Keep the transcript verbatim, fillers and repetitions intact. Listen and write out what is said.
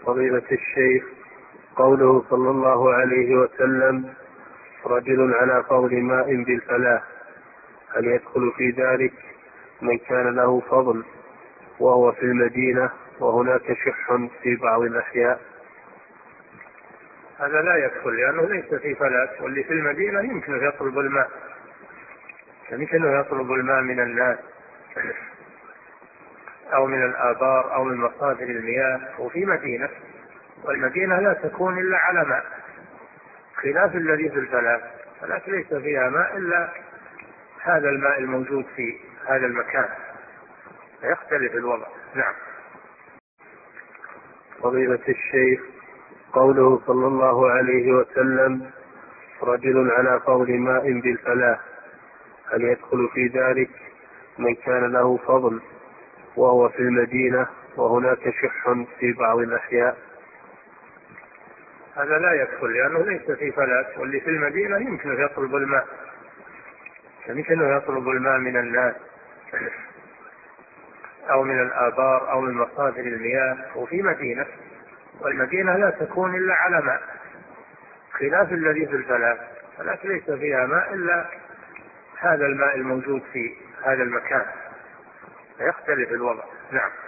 فضيلة الشيخ، قوله صلى الله عليه وسلم: رجل على فضل ماء بالفلاة، هل يدخل في ذلك من كان له فضل وهو في المدينة وهناك شح في بعض الأحياء؟ هذا لا يدخل، لأنه ليس في فلاة، واللي في المدينة يمكن يطلب الماء، يمكن يطلب الماء من الناس أو من الآبار أو من مصادر المياه، وفي مدينة، والمدينة لا تكون إلا على ماء، خلاف الذي في الفلاة. فلاة ليس فيها ماء إلا هذا الماء الموجود في هذا المكان، فيختلف الوضع. نعم. فضيلة الشيخ، قوله صلى الله عليه وسلم: رجل على فضل ماء بالفلاة، هل يدخل في ذلك من كان له فضل وهو في المدينة وهناك شح في بعض الأحياء؟ هذا لا يدخل، لأنه ليس في فلاة، واللي في المدينة يمكن يطلب الماء، يمكن يطلب الماء من الناس أو من الآبار أو من مصادر المياه، وفي مدينة، والمدينة لا تكون إلا على ماء، خلاف الذي في الفلاة. فلاة ليس فيها ماء إلا هذا الماء الموجود في هذا المكان، فيختلف الوضع. نعم.